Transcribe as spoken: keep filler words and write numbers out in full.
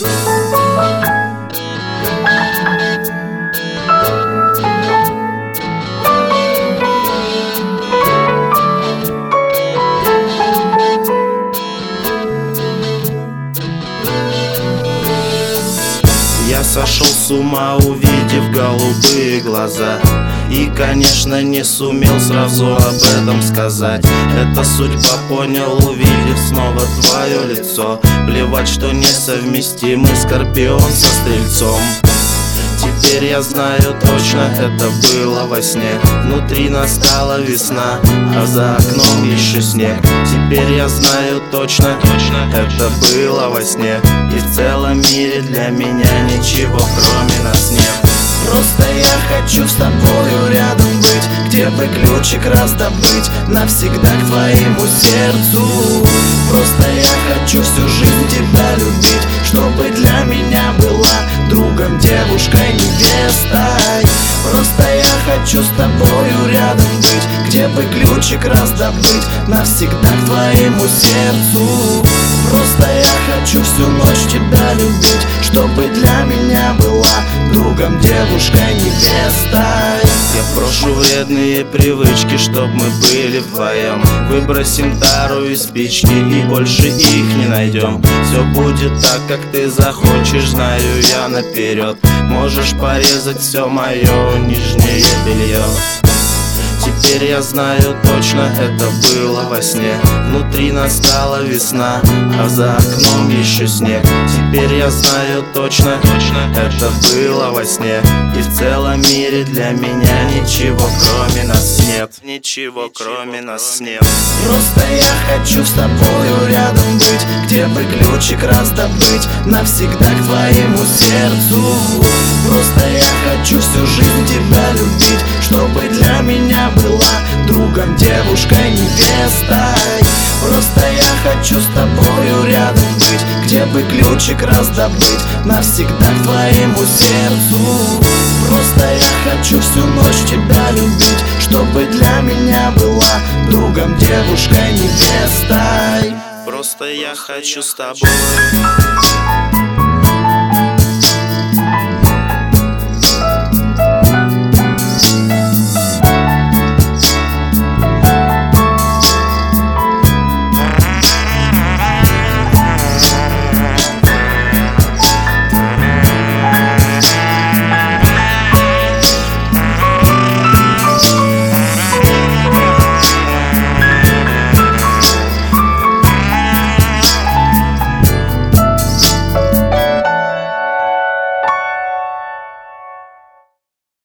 Я сошел с ума, увидев голубые глаза, и, конечно, не сумел сразу об этом сказать. Это судьба, понял, увидев снова твое лицо. Плевать, что несовместимы Скорпион со Стрельцом. Теперь я знаю точно, это было во сне. Внутри настала весна, а за окном еще снег. Теперь я знаю точно, точно, это было во сне. И в целом мире для меня ничего кроме нас нет. Просто я хочу с тобою рядом быть, где бы ключик раздобыть навсегда к твоему сердцу. Просто я хочу всю жизнь тебя любить, чтобы для меня была другом, девушкой, невестой. Просто я хочу с тобою рядом быть, где бы ключик раздобыть навсегда к твоему сердцу. Просто я хочу всю ночь тебя любить, чтобы для меня была другом, девушкой, невестой. Я брошу вредные привычки, чтоб мы были вдвоем. Выбросим тару и спички и больше их не найдем. Все будет так, как ты захочешь, знаю я наперед. Можешь порезать все мое нижнее белье. Теперь я знаю точно, это было во сне. Внутри настала весна, а за окном еще снег. Теперь я знаю точно, точно, это было во сне. И в целом мире для меня ничего кроме нас нет. Ничего кроме нас нет. Просто я хочу с тобою рядом быть, где бы ключик раздобыть навсегда к твоему сердцу. Просто я хочу всю жизнь тебя любить, чтобы для меня была другом, девушкой, невестой. Просто я хочу с тобою рядом быть, где бы ключик раздобыть навсегда к твоему сердцу. Просто я хочу всю ночь тебя любить, чтобы для меня была другом, девушкой, невестой. Просто я хочу с тобой